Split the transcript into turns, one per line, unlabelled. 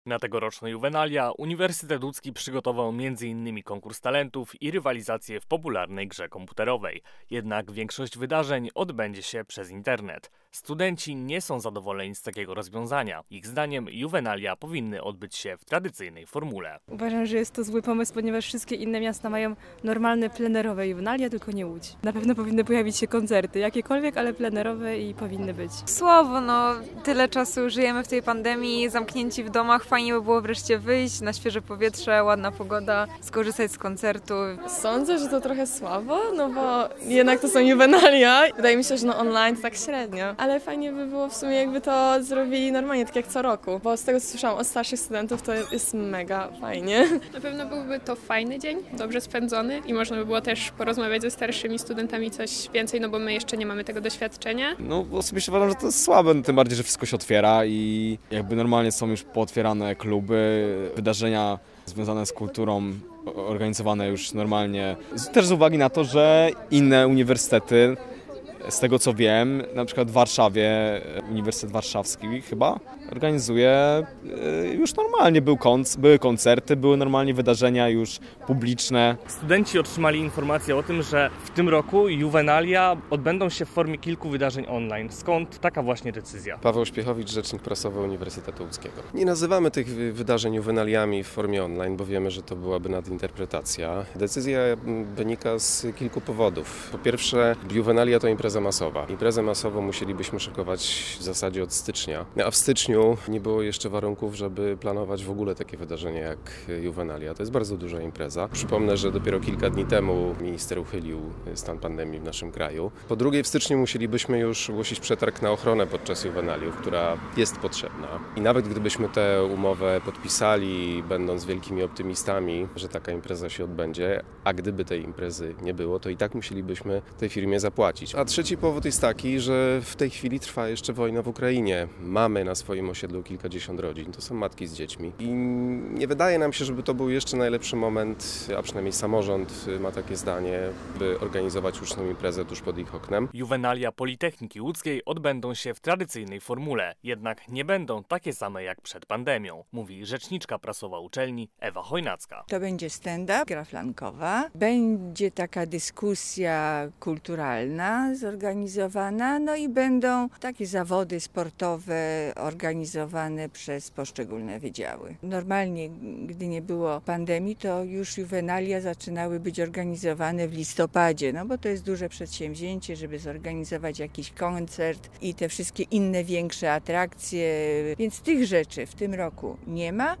Na tegoroczne Juvenalia Uniwersytet Łódzki przygotował m.in. konkurs talentów i rywalizację w popularnej grze komputerowej. Jednak większość wydarzeń odbędzie się przez internet. Studenci nie są zadowoleni z takiego rozwiązania. Ich zdaniem Juvenalia powinny odbyć się w tradycyjnej formule.
Uważam, że jest to zły pomysł, ponieważ wszystkie inne miasta mają normalne plenerowe Juvenalia, tylko nie Łódź. Na pewno powinny pojawić się koncerty, jakiekolwiek, ale plenerowe i powinny być.
Słabo, tyle czasu żyjemy w tej pandemii, zamknięci w domach, fajnie by było wreszcie wyjść na świeże powietrze, ładna pogoda, skorzystać z koncertu.
Sądzę, że to trochę słabo, bo jednak to są Juvenalia. Wydaje mi się, że online to tak średnio, ale fajnie by było w sumie jakby to zrobili normalnie, tak jak co roku, bo z tego co słyszałam od starszych studentów to jest mega fajnie.
Na pewno byłby to fajny dzień, dobrze spędzony i można by było też porozmawiać ze starszymi studentami coś więcej, bo my jeszcze nie mamy tego doświadczenia.
Osobiście uważam, że to jest słabe, tym bardziej, że wszystko się otwiera i jakby normalnie są już pootwierane kluby, wydarzenia związane z kulturą organizowane już normalnie. Też z uwagi na to, że inne uniwersytety, z tego co wiem, na przykład w Warszawie, Uniwersytet Warszawski chyba, organizuje już normalnie, były koncerty, były normalnie wydarzenia już publiczne.
Studenci otrzymali informację o tym, że w tym roku Juvenalia odbędą się w formie kilku wydarzeń online. Skąd taka właśnie decyzja?
Paweł Śpiechowicz, rzecznik prasowy Uniwersytetu Łódzkiego. Nie nazywamy tych wydarzeń Juvenaliami w formie online, bo wiemy, że to byłaby nadinterpretacja. Decyzja wynika z kilku powodów. Po pierwsze, Juvenalia to impreza masowa. Imprezę masową musielibyśmy szykować w zasadzie od stycznia, a w styczniu nie było jeszcze warunków, żeby planować w ogóle takie wydarzenie jak Juvenalia. To jest bardzo duża impreza. Przypomnę, że dopiero kilka dni temu minister uchylił stan pandemii w naszym kraju. Po drugie, w styczniu musielibyśmy już ogłosić przetarg na ochronę podczas Juvenaliów, która jest potrzebna. I nawet gdybyśmy tę umowę podpisali, będąc wielkimi optymistami, że taka impreza się odbędzie, a gdyby tej imprezy nie było, to i tak musielibyśmy tej firmie zapłacić. A trzeci powód jest taki, że w tej chwili trwa jeszcze wojna w Ukrainie. Mamy na swoim osiedlu kilkadziesiąt rodzin, to są matki z dziećmi. I nie wydaje nam się, żeby to był jeszcze najlepszy moment, a przynajmniej samorząd ma takie zdanie, by organizować już tę imprezę tuż pod ich oknem.
Juvenalia Politechniki Łódzkiej odbędą się w tradycyjnej formule, jednak nie będą takie same jak przed pandemią, mówi rzeczniczka prasowa uczelni Ewa Chojnacka.
To będzie stand-up, gra flankowa, będzie taka dyskusja kulturalna zorganizowana, i będą takie zawody sportowe organizowane przez poszczególne wydziały. Normalnie, gdy nie było pandemii, to już Juvenalia zaczynały być organizowane w listopadzie, bo to jest duże przedsięwzięcie, żeby zorganizować jakiś koncert i te wszystkie inne większe atrakcje, więc tych rzeczy w tym roku nie ma.